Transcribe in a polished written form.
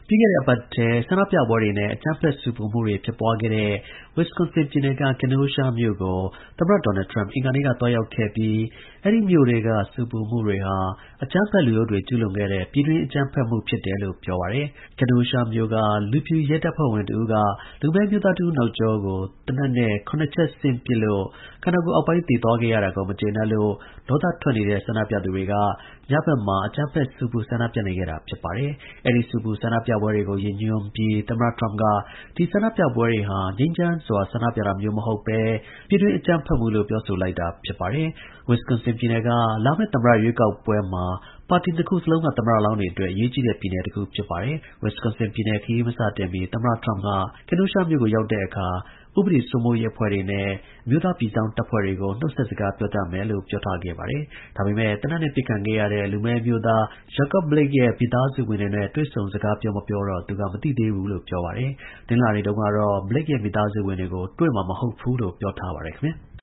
ပြီးခဲ့တဲ့အပတ်ထဲ ဆန္ဒပြပွဲတွေနဲ့ အကြမ်းဖက် ဆူပူမှုတွေ ဖြစ်ပွားခဲ့တဲ့ Wisconsin ပြည်နယ်က Kenosha မြို့ကို သမ္မတ ဒေါ်နယ်ထရမ့် အင်္ဂါနေ့က သွားရောက်ခဲ့ပြီး အဲဒီ မြို့ထဲက ဆူပူမှုတွေဟာ အကြမ်းဖက် လူအုပ်တွေ ကျူးလွန်ခဲ့တဲ့ ပြည်တွင်း အကြမ်းဖက်မှု ဖြစ်တယ်လို့ ပြောပါတယ်။ Kenosha မြို့က လူဖြူ ရဲတပ်ဖွဲ့ဝင်တစ်ဦးက လူမည်းအမျိုးသားတစ်ဦး နောက်ကျောကို သေနတ်နဲ့ ၇ ချက် ဆင့်ပစ်လို့ ခန္ဓာကိုယ် အောက်ပိုင်း သေသွားခဲ့ရတာကို မကျေနပ်လို့ ဒေါသထွက်နေတဲ့ ဆန္ဒပြသူတွေက ညဘက်မှာ အကြမ်းဖက် ဆူပူ ဆန္ဒပြနေခဲ့တာ ဖြစ်ပါတယ်။ အဲဒီ ဆူပူ ဆန္ဒပြပွဲတွေကို ရည်ညွှန်းပြီး သမ္မတ ထရမ့်က ဒီ ဆန္ဒပြပွဲတွေဟာ ငြိမ်းချမ်းစွာ ဆန္ဒပြတာမျိုး မဟုတ်ဘဲ ပြည်တွင်း အကြမ်းဖက်မှုလို့ ပြောဆိုလိုက်တာ ဖြစ်ပါတယ်။ Wisconsin ပြည်နယ်က လာမယ့် သမ္မတ ရွေးကောက်ပွဲမှာ ပါတီ နှစ်ခုစလုံးက သမ္မတလောင်းတွေအတွက် အရေးကြီးတဲ့ ပြည်နယ်တစ်ခု ဖြစ်ပါတယ်။ Wisconsin ပြည်နယ် ခရီးမစတင်မီ သမ္မတ ထရမ့်က Kenosha မြို့ကို ရောက်တဲ့အခါ ဥပဒေ စိုးမိုးရေး အဖွဲ့တွေနဲ့ အမျိုးသား ပြည်စောင့်တပ်ဖွဲ့တွေကို နှုတ်ဆက်စကား ပြောကြားမယ်လို့ ပြောထားခဲ့ပါတယ်။ ဒါပေမဲ့ သေနတ်နဲ့ ပစ်ခံခဲ့ရတဲ့ လူမည်းအမျိုးသား Jacob Blake ရဲ့ မိသားစုဝင်တွေနဲ့ တွေ့ဆုံ စကားပြော မပြောတော့ သူက မသိသေးဘူးလို့ ပြောပါတယ်။ တနင်္လာနေ့တုန်းကတော့ Blake ရဲ့ မိသားစုဝင်တွေကို တွေ့မှာ မဟုတ်ဘူးလို့ ပြောထားပါတယ် ခင်ဗျား။